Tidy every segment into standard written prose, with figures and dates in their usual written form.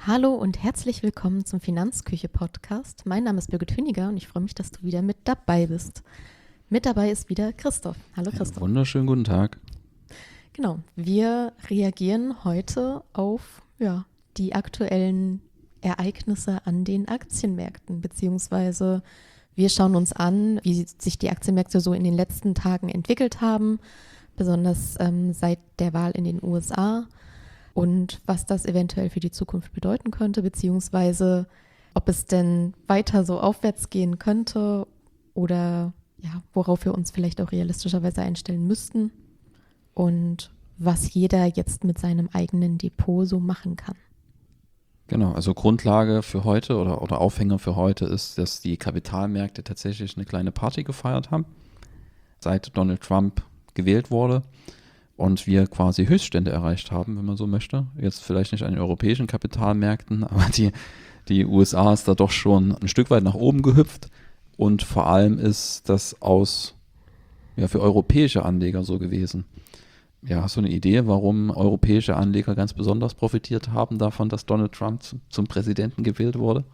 Hallo und herzlich willkommen zum Finanzküche-Podcast. Mein Name ist Birgit Hüniger und ich freue mich, dass du wieder mit dabei bist. Mit dabei ist wieder Christoph. Hallo Christoph. Wunderschönen guten Tag. Genau, wir reagieren heute auf die aktuellen Ereignisse an den Aktienmärkten, beziehungsweise wir schauen uns an, wie sich die Aktienmärkte so in den letzten Tagen entwickelt haben, besonders seit der Wahl in den USA. Und was das eventuell für die Zukunft bedeuten könnte, beziehungsweise ob es denn weiter so aufwärts gehen könnte oder worauf wir uns vielleicht auch realistischerweise einstellen müssten und was jeder jetzt mit seinem eigenen Depot so machen kann. Genau, also Grundlage für heute oder Aufhänger für heute ist, dass die Kapitalmärkte tatsächlich eine kleine Party gefeiert haben, seit Donald Trump gewählt wurde. Und wir quasi Höchststände erreicht haben, wenn man so möchte. Jetzt vielleicht nicht an den europäischen Kapitalmärkten, aber die USA ist da doch schon ein Stück weit nach oben gehüpft. Und vor allem ist das für europäische Anleger so gewesen. Ja, hast du eine Idee, warum europäische Anleger ganz besonders profitiert haben davon, dass Donald Trump zum Präsidenten gewählt wurde?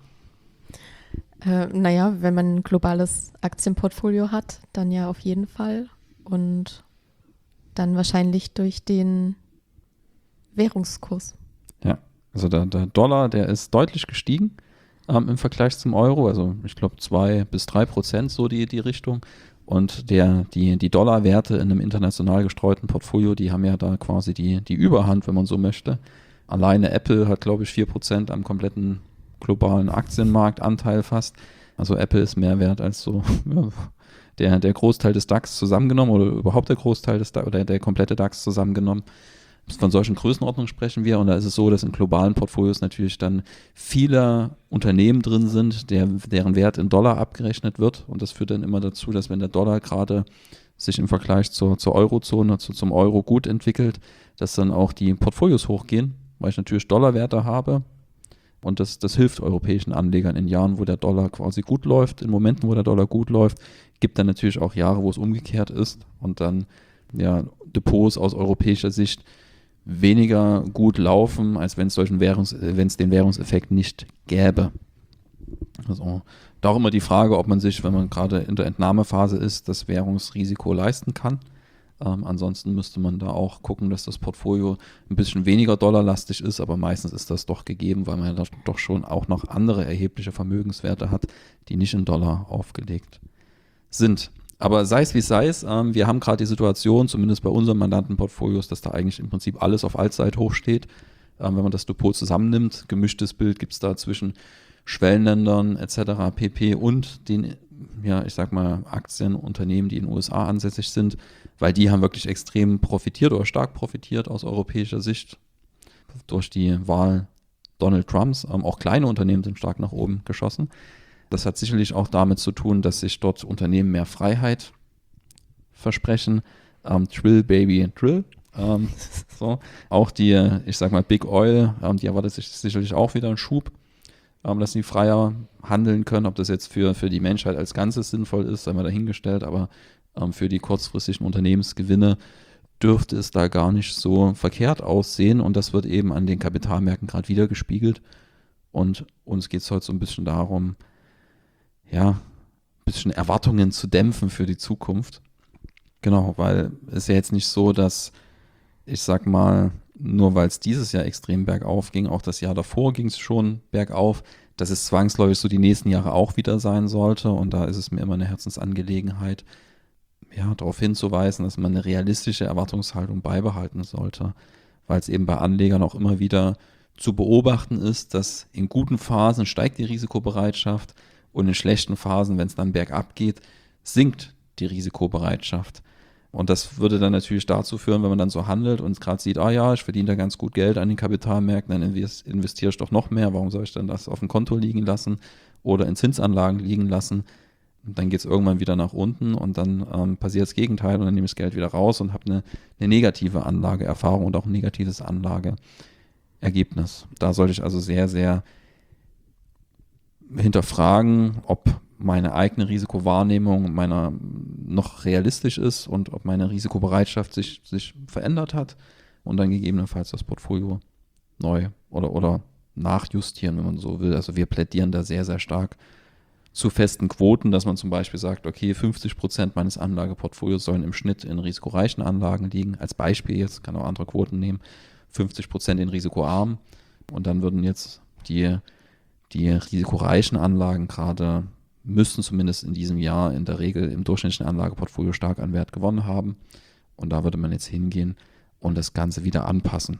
Wenn man ein globales Aktienportfolio hat, dann ja auf jeden Fall. Und dann wahrscheinlich durch den Währungskurs. Ja, also der Dollar, der ist deutlich gestiegen im Vergleich zum Euro. Also ich glaube 2-3% so die Richtung. Und die Dollarwerte in einem international gestreuten Portfolio, die haben ja da quasi die Überhand, wenn man so möchte. Alleine Apple hat, glaube ich, 4% am kompletten globalen Aktienmarktanteil fast. Also Apple ist mehr wert als so der Großteil des DAX zusammengenommen oder überhaupt der Großteil des DAX oder der komplette DAX zusammengenommen. Von solchen Größenordnungen sprechen wir und da ist es so, dass in globalen Portfolios natürlich dann viele Unternehmen drin sind, deren Wert in Dollar abgerechnet wird und das führt dann immer dazu, dass wenn der Dollar gerade sich im Vergleich zur Eurozone, zum Euro gut entwickelt, dass dann auch die Portfolios hochgehen, weil ich natürlich Dollarwerte habe. Und das hilft europäischen Anlegern in Jahren, wo der Dollar quasi gut läuft. In Momenten, wo der Dollar gut läuft, gibt dann natürlich auch Jahre, wo es umgekehrt ist und dann Depots aus europäischer Sicht weniger gut laufen, als wenn es den Währungseffekt nicht gäbe. Also da auch immer die Frage, ob man sich, wenn man gerade in der Entnahmephase ist, das Währungsrisiko leisten kann. Ansonsten müsste man da auch gucken, dass das Portfolio ein bisschen weniger dollarlastig ist, aber meistens ist das doch gegeben, weil man ja doch schon auch noch andere erhebliche Vermögenswerte hat, die nicht in Dollar aufgelegt sind. Aber sei es wie es sei, wir haben gerade die Situation, zumindest bei unseren Mandantenportfolios, dass da eigentlich im Prinzip alles auf Allzeithoch steht. Wenn man das Depot zusammennimmt, gemischtes Bild gibt es da zwischen Schwellenländern etc. pp. Und den, ich sag mal, Aktienunternehmen, die in den USA ansässig sind, weil die haben wirklich extrem profitiert oder stark profitiert aus europäischer Sicht durch die Wahl Donald Trumps. Auch kleine Unternehmen sind stark nach oben geschossen. Das hat sicherlich auch damit zu tun, dass sich dort Unternehmen mehr Freiheit versprechen. Drill, Baby, Drill. Auch die, ich sag mal, Big Oil, die erwartet sich sicherlich auch wieder einen Schub, dass sie freier handeln können. Ob das jetzt für die Menschheit als Ganzes sinnvoll ist, sei mal dahingestellt, aber für die kurzfristigen Unternehmensgewinne dürfte es da gar nicht so verkehrt aussehen und das wird eben an den Kapitalmärkten gerade wieder gespiegelt und uns geht es heute so ein bisschen darum, ein bisschen Erwartungen zu dämpfen für die Zukunft. Genau, weil es ja jetzt nicht so, dass, ich sag mal, nur weil es dieses Jahr extrem bergauf ging, auch das Jahr davor ging es schon bergauf, dass es zwangsläufig so die nächsten Jahre auch wieder sein sollte und da ist es mir immer eine Herzensangelegenheit, darauf hinzuweisen, dass man eine realistische Erwartungshaltung beibehalten sollte, weil es eben bei Anlegern auch immer wieder zu beobachten ist, dass in guten Phasen steigt die Risikobereitschaft und in schlechten Phasen, wenn es dann bergab geht, sinkt die Risikobereitschaft. Und das würde dann natürlich dazu führen, wenn man dann so handelt und gerade sieht, ich verdiene da ganz gut Geld an den Kapitalmärkten, dann investiere ich doch noch mehr, warum soll ich dann das auf dem Konto liegen lassen oder in Zinsanlagen liegen lassen? Und dann geht es irgendwann wieder nach unten und dann passiert das Gegenteil und dann nehme ich das Geld wieder raus und habe eine negative Anlageerfahrung und auch ein negatives Anlageergebnis. Da sollte ich also sehr, sehr hinterfragen, ob meine eigene Risikowahrnehmung meiner noch realistisch ist und ob meine Risikobereitschaft sich verändert hat und dann gegebenenfalls das Portfolio neu oder nachjustieren, wenn man so will. Also wir plädieren da sehr, sehr stark zu festen Quoten, dass man zum Beispiel sagt, okay, 50% meines Anlageportfolios sollen im Schnitt in risikoreichen Anlagen liegen. Als Beispiel jetzt, kann auch andere Quoten nehmen, 50% in risikoarm. Und dann würden jetzt die risikoreichen Anlagen gerade müssten zumindest in diesem Jahr in der Regel im durchschnittlichen Anlageportfolio stark an Wert gewonnen haben. Und da würde man jetzt hingehen und das Ganze wieder anpassen.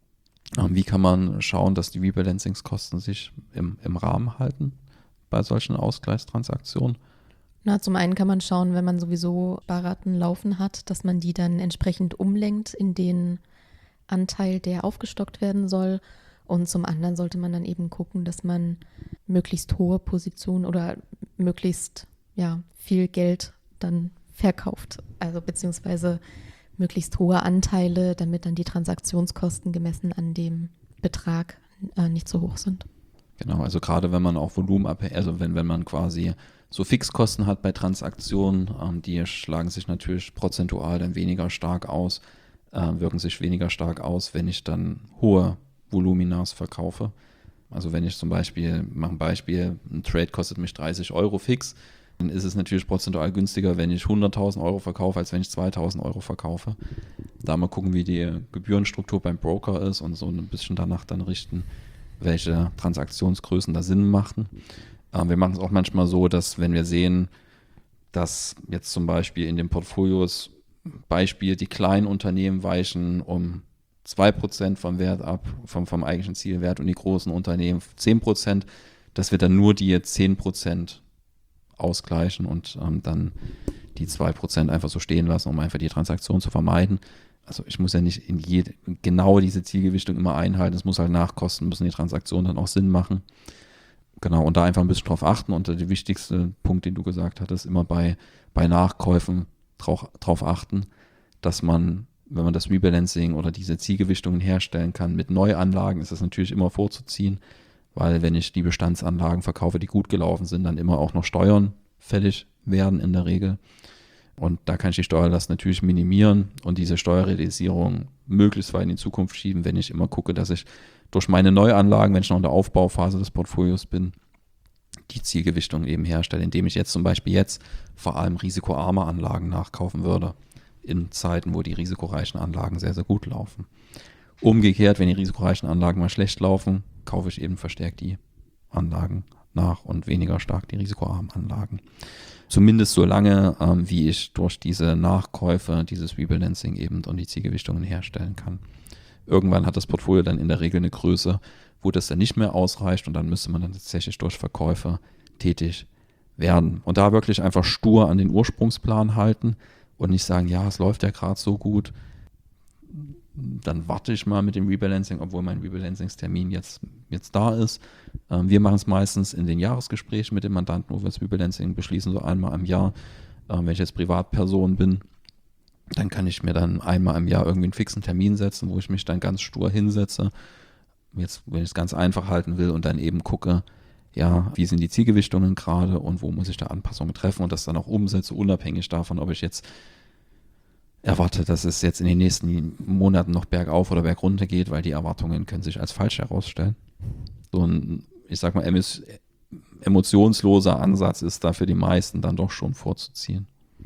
Wie kann man schauen, dass die Rebalancingskosten sich im Rahmen halten bei solchen Ausgleichstransaktionen? Na, zum einen kann man schauen, wenn man sowieso Sparraten laufen hat, dass man die dann entsprechend umlenkt in den Anteil, der aufgestockt werden soll. Und zum anderen sollte man dann eben gucken, dass man möglichst hohe Positionen oder möglichst viel Geld dann verkauft. Also beziehungsweise möglichst hohe Anteile, damit dann die Transaktionskosten gemessen an dem Betrag nicht so hoch sind. Genau, also gerade wenn man auch volumenabhängig, also wenn man quasi so Fixkosten hat bei Transaktionen, die schlagen sich natürlich prozentual dann weniger stark aus, wirken sich weniger stark aus, wenn ich dann hohe Voluminas verkaufe. Also wenn ich zum Beispiel, mache ein Beispiel, ein Trade kostet mich 30 Euro fix, dann ist es natürlich prozentual günstiger, wenn ich 100.000 Euro verkaufe, als wenn ich 2.000 Euro verkaufe. Da mal gucken, wie die Gebührenstruktur beim Broker ist und so ein bisschen danach dann richten, welche Transaktionsgrößen da Sinn machen. Wir machen es auch manchmal so, dass wenn wir sehen, dass jetzt zum Beispiel in den Portfolios die kleinen Unternehmen weichen um 2% vom Wert ab, vom eigentlichen Zielwert und die großen Unternehmen 10%, dass wir dann nur die 10% ausgleichen und dann die 2% einfach so stehen lassen, um einfach die Transaktion zu vermeiden. Also ich muss ja nicht genau diese Zielgewichtung immer einhalten, es muss halt nachkosten, müssen die Transaktionen dann auch Sinn machen. Genau, und da einfach ein bisschen drauf achten. Und der wichtigste Punkt, den du gesagt hattest, immer bei Nachkäufen drauf achten, dass man, wenn man das Rebalancing oder diese Zielgewichtungen herstellen kann, mit Neuanlagen ist das natürlich immer vorzuziehen, weil wenn ich die Bestandsanlagen verkaufe, die gut gelaufen sind, dann immer auch noch Steuern fällig werden in der Regel. Und da kann ich die Steuerlast natürlich minimieren und diese Steuerrealisierung möglichst weit in die Zukunft schieben, wenn ich immer gucke, dass ich durch meine Neuanlagen, wenn ich noch in der Aufbauphase des Portfolios bin, die Zielgewichtung eben herstelle, indem ich jetzt zum Beispiel vor allem risikoarme Anlagen nachkaufen würde, in Zeiten, wo die risikoreichen Anlagen sehr, sehr gut laufen. Umgekehrt, wenn die risikoreichen Anlagen mal schlecht laufen, kaufe ich eben verstärkt die Anlagen nach und weniger stark die risikoarmen Anlagen. Zumindest so lange, wie ich durch diese Nachkäufe, dieses Rebalancing eben und die Zielgewichtungen herstellen kann. Irgendwann hat das Portfolio dann in der Regel eine Größe, wo das dann nicht mehr ausreicht und dann müsste man dann tatsächlich durch Verkäufe tätig werden. Und da wirklich einfach stur an den Ursprungsplan halten und nicht sagen, ja, es läuft ja gerade so gut, dann warte ich mal mit dem Rebalancing, obwohl mein Rebalancingstermin jetzt da ist. Wir machen es meistens in den Jahresgesprächen mit dem Mandanten, wo wir das Rebalancing beschließen, so einmal im Jahr. Wenn ich jetzt Privatperson bin, dann kann ich mir dann einmal im Jahr irgendwie einen fixen Termin setzen, wo ich mich dann ganz stur hinsetze. Jetzt, wenn ich es ganz einfach halten will und dann eben gucke, ja, wie sind die Zielgewichtungen gerade und wo muss ich da Anpassungen treffen und das dann auch umsetze, unabhängig davon, ob ich jetzt erwarte, dass es jetzt in den nächsten Monaten noch bergauf oder bergunter geht, weil die Erwartungen können sich als falsch herausstellen. So ein, ich sag mal, emotionsloser Ansatz ist da für die meisten dann doch schon vorzuziehen.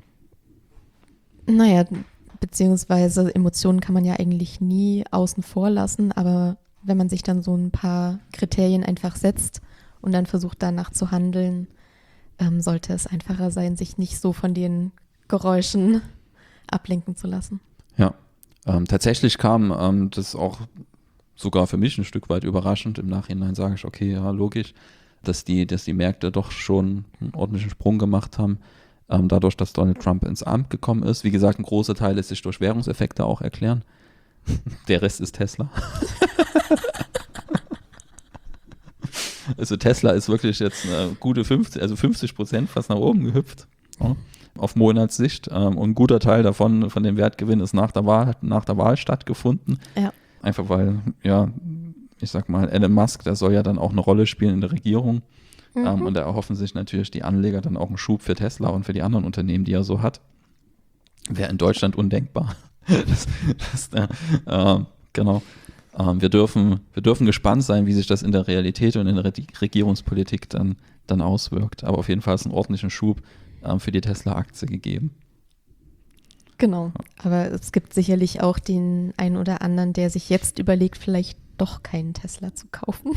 Naja, beziehungsweise Emotionen kann man ja eigentlich nie außen vor lassen, aber wenn man sich dann so ein paar Kriterien einfach setzt und dann versucht danach zu handeln, sollte es einfacher sein, sich nicht so von den Geräuschen ablenken zu lassen. Ja, tatsächlich kam das auch sogar für mich ein Stück weit überraschend. Im Nachhinein sage ich, okay, ja, logisch, dass die Märkte doch schon einen ordentlichen Sprung gemacht haben, dadurch, dass Donald Trump ins Amt gekommen ist. Wie gesagt, ein großer Teil lässt sich durch Währungseffekte auch erklären. Der Rest ist Tesla. Also Tesla ist wirklich jetzt eine gute 50% fast nach oben gehüpft. Ja, auf Monatssicht. Und ein guter Teil davon, von dem Wertgewinn, ist nach der Wahl stattgefunden. Ja. Einfach weil, ja, ich sag mal, Elon Musk, der soll ja dann auch eine Rolle spielen in der Regierung. Und da erhoffen sich natürlich die Anleger dann auch einen Schub für Tesla und für die anderen Unternehmen, die er so hat. Wäre in Deutschland undenkbar. Genau. Wir dürfen gespannt sein, wie sich das in der Realität und in der Regierungspolitik dann auswirkt. Aber auf jeden Fall ist es einen ordentlichen Schub für die Tesla-Aktie gegeben. Genau, aber es gibt sicherlich auch den einen oder anderen, der sich jetzt überlegt, vielleicht doch keinen Tesla zu kaufen.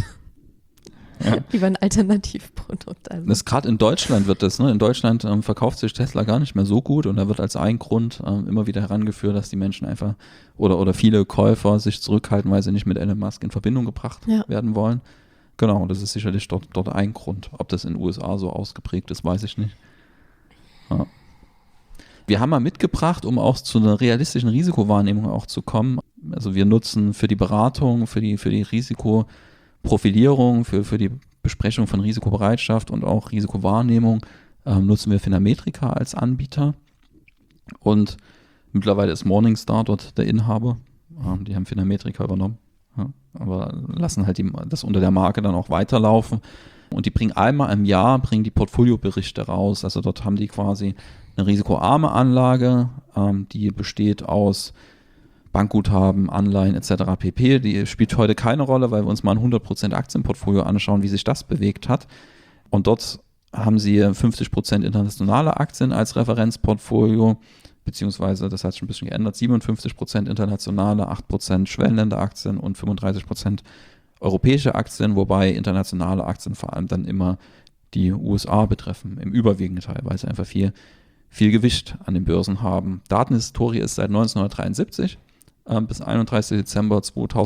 Ja. Lieber ein Alternativprodukt. Also. Gerade in Deutschland wird das, ne? In Deutschland verkauft sich Tesla gar nicht mehr so gut und da wird als ein Grund immer wieder herangeführt, dass die Menschen einfach oder viele Käufer sich zurückhalten, weil sie nicht mit Elon Musk in Verbindung gebracht werden wollen. Genau, das ist sicherlich dort ein Grund. Ob das in den USA so ausgeprägt ist, weiß ich nicht. Ja. Wir haben mal mitgebracht, um auch zu einer realistischen Risikowahrnehmung auch zu kommen. Also wir nutzen für die Beratung, für die Risikoprofilierung, für die Besprechung von Risikobereitschaft und auch Risikowahrnehmung nutzen wir Finametrica als Anbieter. Und mittlerweile ist Morningstar dort der Inhaber. Die haben Finametrica übernommen, aber lassen halt das unter der Marke dann auch weiterlaufen. Und die bringen einmal im Jahr die Portfolioberichte raus. Also dort haben die quasi eine risikoarme Anlage, die besteht aus Bankguthaben, Anleihen etc. pp. Die spielt heute keine Rolle, weil wir uns mal ein 100% Aktienportfolio anschauen, wie sich das bewegt hat. Und dort haben sie 50% internationale Aktien als Referenzportfolio, beziehungsweise, das hat sich ein bisschen geändert, 57% internationale, 8% Schwellenländeraktien und 35% europäische Aktien, wobei internationale Aktien vor allem dann immer die USA betreffen, im überwiegenden Teil, weil sie einfach viel Gewicht an den Börsen haben. Datenhistorie ist seit 1973 bis 31. Dezember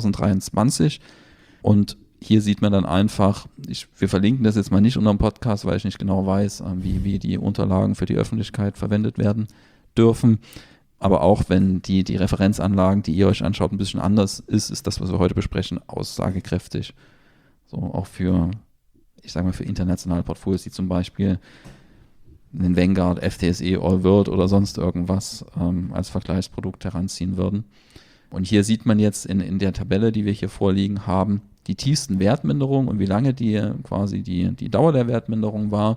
2023 und hier sieht man dann einfach, wir verlinken das jetzt mal nicht unter dem Podcast, weil ich nicht genau weiß, wie die Unterlagen für die Öffentlichkeit verwendet werden dürfen. Aber auch wenn die Referenzanlagen, die ihr euch anschaut, ein bisschen anders ist das, was wir heute besprechen, aussagekräftig. So auch für internationale Portfolios, die zum Beispiel einen Vanguard, FTSE All World oder sonst irgendwas als Vergleichsprodukt heranziehen würden. Und hier sieht man jetzt in der Tabelle, die wir hier vorliegen haben, die tiefsten Wertminderungen und wie lange die Dauer der Wertminderung war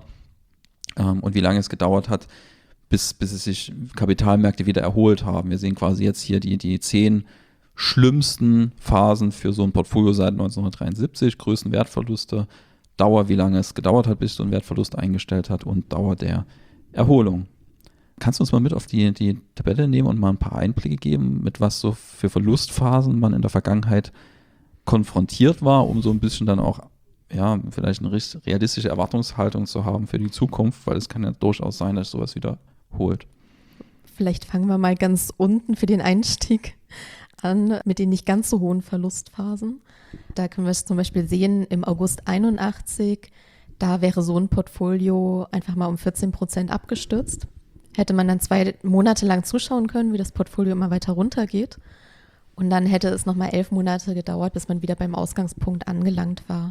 und wie lange es gedauert hat, bis es sich Kapitalmärkte wieder erholt haben. Wir sehen quasi jetzt hier die 10 schlimmsten Phasen für so ein Portfolio seit 1973, größten Wertverluste, Dauer, wie lange es gedauert hat, bis so ein Wertverlust eingestellt hat und Dauer der Erholung. Kannst du uns mal mit auf die Tabelle nehmen und mal ein paar Einblicke geben, mit was so für Verlustphasen man in der Vergangenheit konfrontiert war, um so ein bisschen dann auch vielleicht eine realistische Erwartungshaltung zu haben für die Zukunft, weil es kann ja durchaus sein, dass sowas wiederholt. Vielleicht fangen wir mal ganz unten für den Einstieg an mit den nicht ganz so hohen Verlustphasen. Da können wir es zum Beispiel sehen, im August 81, da wäre so ein Portfolio einfach mal um 14% abgestürzt. Hätte man dann 2 Monate lang zuschauen können, wie das Portfolio immer weiter runtergeht. Und dann hätte es nochmal 11 Monate gedauert, bis man wieder beim Ausgangspunkt angelangt war.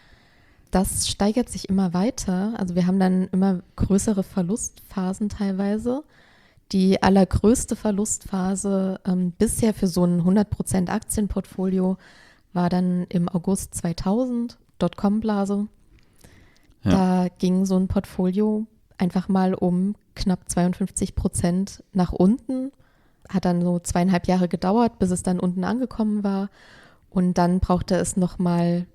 Das steigert sich immer weiter. Also wir haben dann immer größere Verlustphasen teilweise. Die allergrößte Verlustphase bisher für so ein 100% Aktienportfolio war dann im August 2000, Dotcom-Blase. Ja. Da ging so ein Portfolio einfach mal um knapp 52% nach unten. Hat dann so 2,5 Jahre gedauert, bis es dann unten angekommen war. Und dann brauchte es nochmal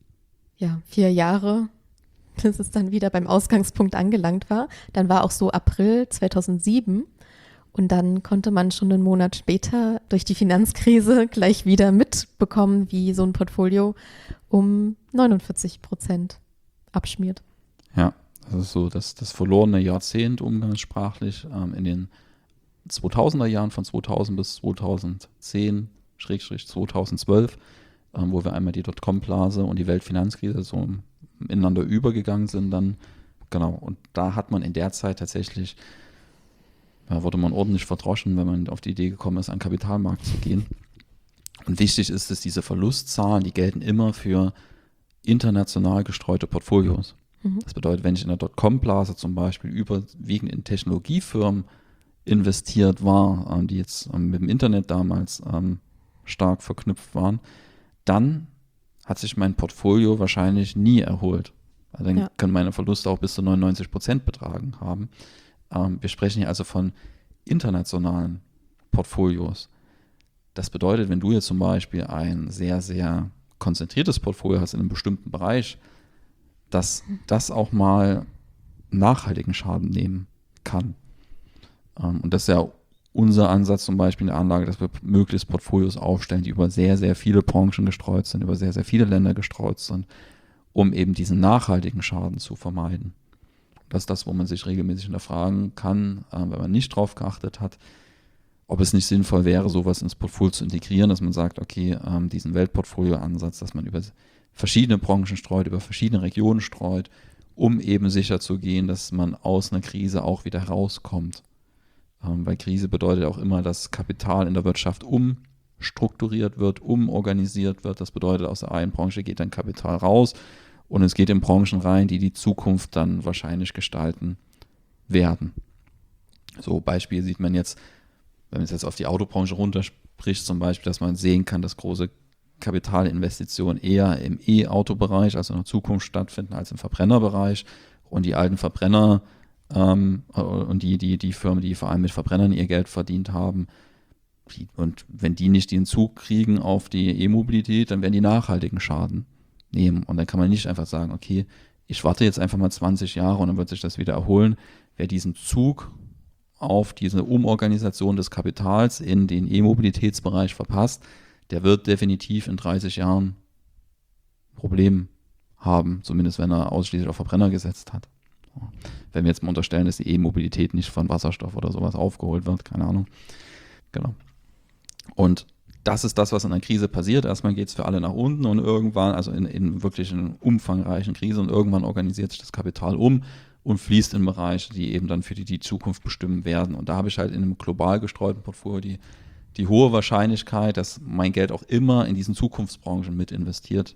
4 Jahre, bis es dann wieder beim Ausgangspunkt angelangt war. Dann war auch so April 2007. Und dann konnte man schon einen Monat später durch die Finanzkrise gleich wieder mitbekommen, wie so ein Portfolio um 49% abschmiert. Ja, das ist so das verlorene Jahrzehnt umgangssprachlich in den 2000er Jahren von 2000 bis 2010/2012, wo wir einmal die Dotcom-Blase und die Weltfinanzkrise so ineinander übergegangen sind dann. Genau, und da hat man in der Zeit tatsächlich wurde man ordentlich verdroschen, wenn man auf die Idee gekommen ist, an den Kapitalmarkt zu gehen. Und wichtig ist, dass diese Verlustzahlen, die gelten immer für international gestreute Portfolios. Das bedeutet, wenn ich in der Dotcom-Blase zum Beispiel überwiegend in Technologiefirmen investiert war, die jetzt mit dem Internet damals stark verknüpft waren, dann hat sich mein Portfolio wahrscheinlich nie erholt. Also dann können meine Verluste auch bis zu 99% betragen haben. Wir sprechen hier also von internationalen Portfolios. Das bedeutet, wenn du jetzt zum Beispiel ein sehr, sehr konzentriertes Portfolio hast in einem bestimmten Bereich, dass das auch mal nachhaltigen Schaden nehmen kann. Und das ist ja unser Ansatz zum Beispiel in der Anlage, dass wir möglichst Portfolios aufstellen, die über sehr, sehr viele Branchen gestreut sind, über sehr, sehr viele Länder gestreut sind, um eben diesen nachhaltigen Schaden zu vermeiden. Das ist das, wo man sich regelmäßig hinterfragen kann, wenn man nicht drauf geachtet hat, ob es nicht sinnvoll wäre, sowas ins Portfolio zu integrieren, dass man sagt, okay, diesen Weltportfolio-Ansatz, dass man über verschiedene Branchen streut, über verschiedene Regionen streut, um eben sicher zu gehen, dass man aus einer Krise auch wieder herauskommt. Weil Krise bedeutet auch immer, dass Kapital in der Wirtschaft umstrukturiert wird, umorganisiert wird. Das bedeutet, aus der einen Branche geht dann Kapital raus und es geht in Branchen rein, die die Zukunft dann wahrscheinlich gestalten werden. So Beispiel sieht man jetzt, wenn man es jetzt auf die Autobranche runterspricht, zum Beispiel, dass man sehen kann, dass große Kapitalinvestitionen eher im E-Auto-Bereich, also in der Zukunft stattfinden, als im Verbrennerbereich. Und die alten Verbrenner und die Firmen, die vor allem mit Verbrennern ihr Geld verdient haben, und wenn die nicht den Zug kriegen auf die E-Mobilität, dann werden die nachhaltigen Schaden nehmen. Und dann kann man nicht einfach sagen, okay, ich warte jetzt einfach mal 20 Jahre und dann wird sich das wieder erholen. Wer diesen Zug auf diese Umorganisation des Kapitals in den E-Mobilitätsbereich verpasst, der wird definitiv in 30 Jahren Probleme haben, zumindest wenn er ausschließlich auf Verbrenner gesetzt hat. Wenn wir jetzt mal unterstellen, dass die E-Mobilität nicht von Wasserstoff oder sowas aufgeholt wird, keine Ahnung. Genau. Und das ist das, was in einer Krise passiert. Erstmal geht es für alle nach unten und irgendwann, also in wirklich einer umfangreichen Krise, und irgendwann organisiert sich das Kapital um und fließt in Bereiche, die eben dann für die Zukunft bestimmen werden. Und da habe ich halt in einem global gestreuten Portfolio die hohe Wahrscheinlichkeit, dass mein Geld auch immer in diesen Zukunftsbranchen mit investiert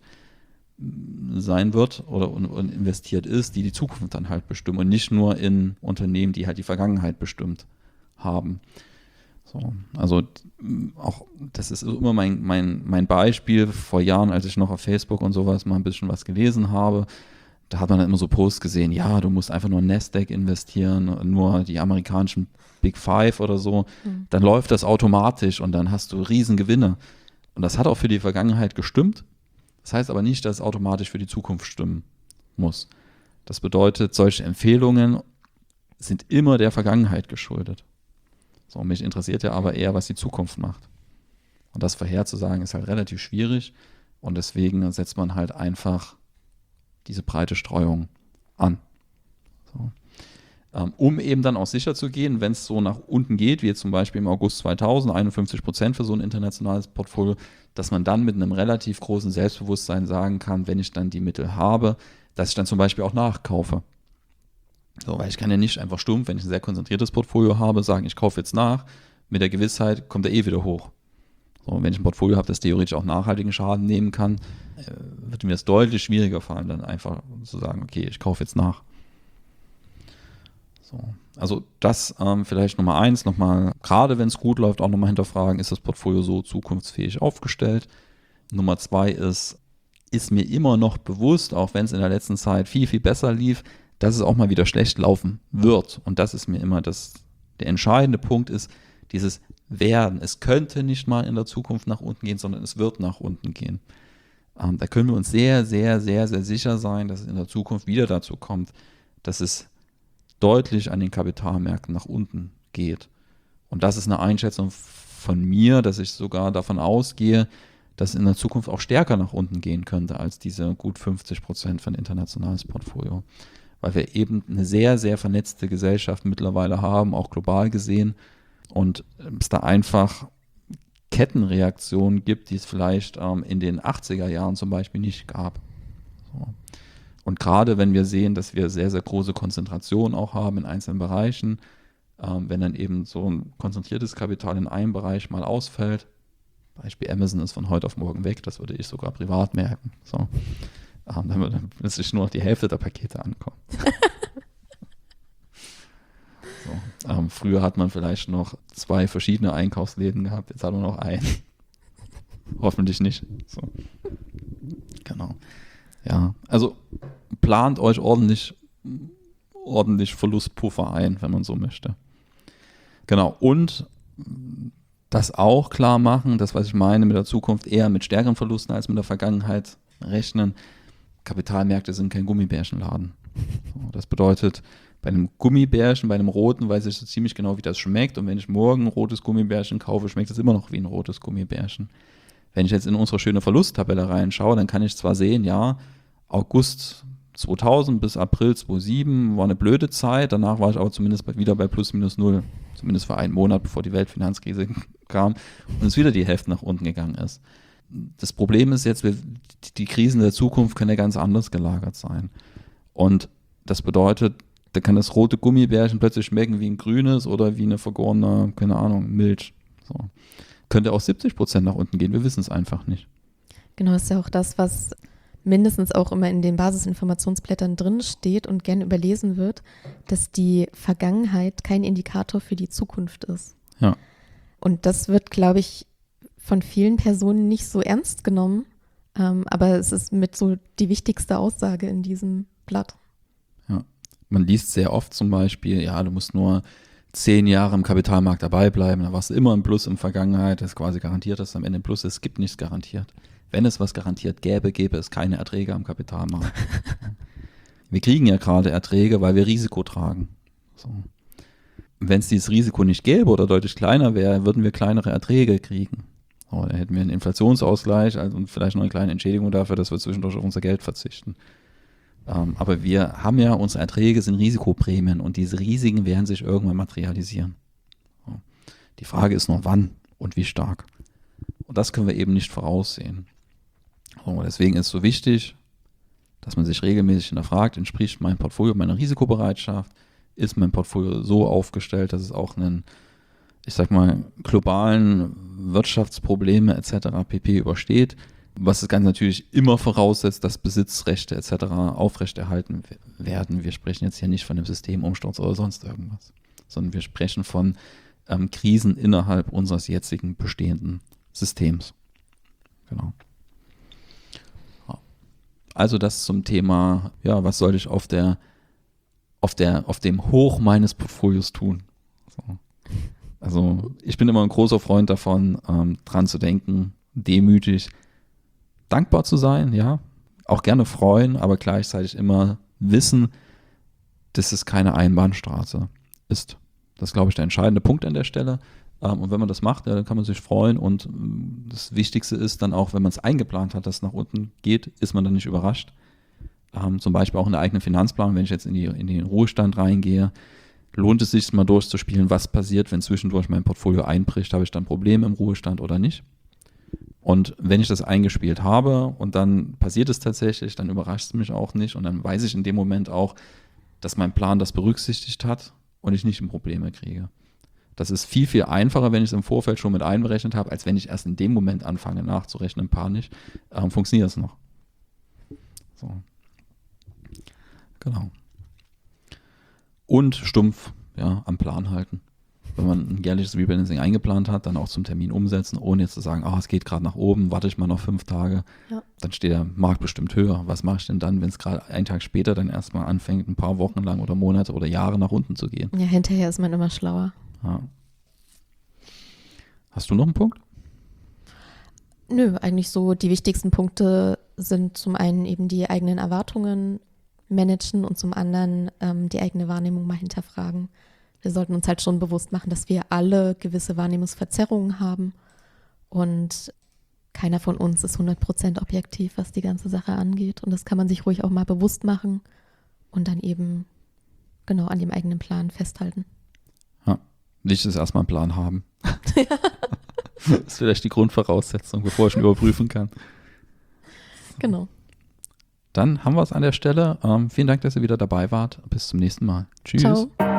sein wird oder investiert ist, die die Zukunft dann halt bestimmen und nicht nur in Unternehmen, die halt die Vergangenheit bestimmt haben. So, also auch das ist immer mein Beispiel vor Jahren, als ich noch auf Facebook und sowas mal ein bisschen was gelesen habe. Da hat man dann immer so Posts gesehen, ja, du musst einfach nur in Nasdaq investieren, nur die amerikanischen Big Five oder so, dann läuft das automatisch und dann hast du riesen Gewinne. Und das hat auch für die Vergangenheit gestimmt. Das heißt aber nicht, dass es automatisch für die Zukunft stimmen muss. Das bedeutet, solche Empfehlungen sind immer der Vergangenheit geschuldet. So, mich interessiert ja aber eher, was die Zukunft macht. Und das vorherzusagen ist halt relativ schwierig und deswegen setzt man halt einfach diese breite Streuung an. So. Um eben dann auch sicher zu gehen, wenn es so nach unten geht, wie jetzt zum Beispiel im August 2000, 51% für so ein internationales Portfolio, dass man dann mit einem relativ großen Selbstbewusstsein sagen kann, wenn ich dann die Mittel habe, dass ich dann zum Beispiel auch nachkaufe. So, weil ich kann ja nicht einfach stumpf, wenn ich ein sehr konzentriertes Portfolio habe, sagen, ich kaufe jetzt nach, mit der Gewissheit kommt er eh wieder hoch. So, und wenn ich ein Portfolio habe, das theoretisch auch nachhaltigen Schaden nehmen kann, wird mir das deutlich schwieriger fallen, dann einfach zu sagen, okay, ich kaufe jetzt nach. So, also das vielleicht Nummer 1, nochmal, gerade wenn es gut läuft, auch nochmal hinterfragen, ist das Portfolio so zukunftsfähig aufgestellt? Nummer 2 ist mir immer noch bewusst, auch wenn es in der letzten Zeit viel, viel besser lief, dass es auch mal wieder schlecht laufen wird. Und das ist mir immer der entscheidende Punkt ist, dieses Werden. Es könnte nicht mal in der Zukunft nach unten gehen, sondern es wird nach unten gehen. Da können wir uns sehr, sehr, sehr, sehr sicher sein, dass es in der Zukunft wieder dazu kommt, dass es deutlich an den Kapitalmärkten nach unten geht. Und das ist eine Einschätzung von mir, dass ich sogar davon ausgehe, dass es in der Zukunft auch stärker nach unten gehen könnte als diese gut 50% für ein internationales Portfolio. Weil wir eben eine sehr, sehr vernetzte Gesellschaft mittlerweile haben, auch global gesehen. Und es da einfach Kettenreaktionen gibt, die es vielleicht in den 80er Jahren zum Beispiel nicht gab. So. Und gerade wenn wir sehen, dass wir sehr, sehr große Konzentrationen auch haben in einzelnen Bereichen, wenn dann eben so ein konzentriertes Kapital in einem Bereich mal ausfällt, Beispiel Amazon ist von heute auf morgen weg, das würde ich sogar privat merken. So. Dann müsste ich nur noch die Hälfte der Pakete ankommen. So. Früher hat man vielleicht noch 2 verschiedene Einkaufsläden gehabt, jetzt hat man noch einen. Hoffentlich nicht. So. Genau. Ja, also plant euch ordentlich Verlustpuffer ein, wenn man so möchte. Genau, und das auch klar machen, das, was ich meine mit der Zukunft, eher mit stärkeren Verlusten als mit der Vergangenheit rechnen. Kapitalmärkte sind kein Gummibärchenladen. So, das bedeutet, bei einem Gummibärchen, bei einem roten, weiß ich so ziemlich genau, wie das schmeckt. Und wenn ich morgen ein rotes Gummibärchen kaufe, schmeckt es immer noch wie ein rotes Gummibärchen. Wenn ich jetzt in unsere schöne Verlusttabelle reinschaue, dann kann ich zwar sehen, ja, August 2000 bis April 2007 war eine blöde Zeit. Danach war ich aber zumindest wieder bei plus minus null. Zumindest für einen Monat, bevor die Weltfinanzkrise kam und es wieder die Hälfte nach unten gegangen ist. Das Problem ist jetzt, die Krisen der Zukunft können ja ganz anders gelagert sein. Und das bedeutet, da kann das rote Gummibärchen plötzlich schmecken wie ein grünes oder wie eine vergorene, keine Ahnung, Milch. So. Könnte auch 70% nach unten gehen, wir wissen es einfach nicht. Genau, das ist ja auch das, was mindestens auch immer in den Basisinformationsblättern drin steht und gern überlesen wird, dass die Vergangenheit kein Indikator für die Zukunft ist. Ja. Und das wird, glaube ich, von vielen Personen nicht so ernst genommen, aber es ist mit so die wichtigste Aussage in diesem Blatt. Ja. Man liest sehr oft zum Beispiel, ja, du musst nur 10 Jahre im Kapitalmarkt dabei bleiben, da warst du immer im Plus in der Vergangenheit, das ist quasi garantiert, dass es am Ende ein Plus ist. Es gibt nichts garantiert. Wenn es was garantiert gäbe, gäbe es keine Erträge am Kapitalmarkt. Wir kriegen ja gerade Erträge, weil wir Risiko tragen. So. Wenn es dieses Risiko nicht gäbe oder deutlich kleiner wäre, würden wir kleinere Erträge kriegen. So, dann hätten wir einen Inflationsausgleich und vielleicht noch eine kleine Entschädigung dafür, dass wir zwischendurch auf unser Geld verzichten. Aber wir haben ja, unsere Erträge sind Risikoprämien und diese Risiken werden sich irgendwann materialisieren. So. Die Frage ist nur, wann und wie stark. Und das können wir eben nicht voraussehen. So, deswegen ist es so wichtig, dass man sich regelmäßig hinterfragt, entspricht mein Portfolio meiner Risikobereitschaft, ist mein Portfolio so aufgestellt, dass es auch einen, ich sag mal, globalen Wirtschaftsprobleme etc. pp. Übersteht, was das Ganze natürlich immer voraussetzt, dass Besitzrechte etc. aufrechterhalten werden. Wir sprechen jetzt hier nicht von einem Systemumsturz oder sonst irgendwas, sondern wir sprechen von Krisen innerhalb unseres jetzigen bestehenden Systems. Genau. Also das zum Thema, ja, was soll ich auf dem Hoch meines Portfolios tun? So. Also ich bin immer ein großer Freund davon, dran zu denken, demütig, dankbar zu sein, ja, auch gerne freuen, aber gleichzeitig immer wissen, dass es keine Einbahnstraße ist. Das ist, glaube ich, der entscheidende Punkt an der Stelle. Und wenn man das macht, ja, dann kann man sich freuen und das Wichtigste ist dann auch, wenn man es eingeplant hat, dass es nach unten geht, ist man dann nicht überrascht. Zum Beispiel auch in der eigenen Finanzplanung, wenn ich jetzt in den Ruhestand reingehe, lohnt es sich mal durchzuspielen, was passiert, wenn zwischendurch mein Portfolio einbricht, habe ich dann Probleme im Ruhestand oder nicht? Und wenn ich das eingespielt habe und dann passiert es tatsächlich, dann überrascht es mich auch nicht und dann weiß ich in dem Moment auch, dass mein Plan das berücksichtigt hat und ich nicht in Probleme kriege. Das ist viel, viel einfacher, wenn ich es im Vorfeld schon mit einberechnet habe, als wenn ich erst in dem Moment anfange nachzurechnen, panisch. Funktioniert es noch. So. Genau. Und stumpf, ja, am Plan halten. Wenn man ein jährliches Rebalancing eingeplant hat, dann auch zum Termin umsetzen, ohne jetzt zu sagen, es geht gerade nach oben, warte ich mal noch 5 Tage. Ja. Dann steht der Markt bestimmt höher. Was mache ich denn dann, wenn es gerade einen Tag später dann erstmal anfängt, ein paar Wochen lang oder Monate oder Jahre nach unten zu gehen? Ja, hinterher ist man immer schlauer. Ja. Hast du noch einen Punkt? Nö, eigentlich so die wichtigsten Punkte sind zum einen eben die eigenen Erwartungen managen und zum anderen die eigene Wahrnehmung mal hinterfragen. Wir sollten uns halt schon bewusst machen, dass wir alle gewisse Wahrnehmungsverzerrungen haben und keiner von uns ist 100% objektiv, was die ganze Sache angeht und das kann man sich ruhig auch mal bewusst machen und dann eben genau an dem eigenen Plan festhalten. Ja, wichtig ist erstmal einen Plan haben. Ja. Das ist vielleicht die Grundvoraussetzung, bevor ich ihn überprüfen kann. Genau. Dann haben wir es an der Stelle. Vielen Dank, dass ihr wieder dabei wart. Bis zum nächsten Mal. Tschüss. Ciao.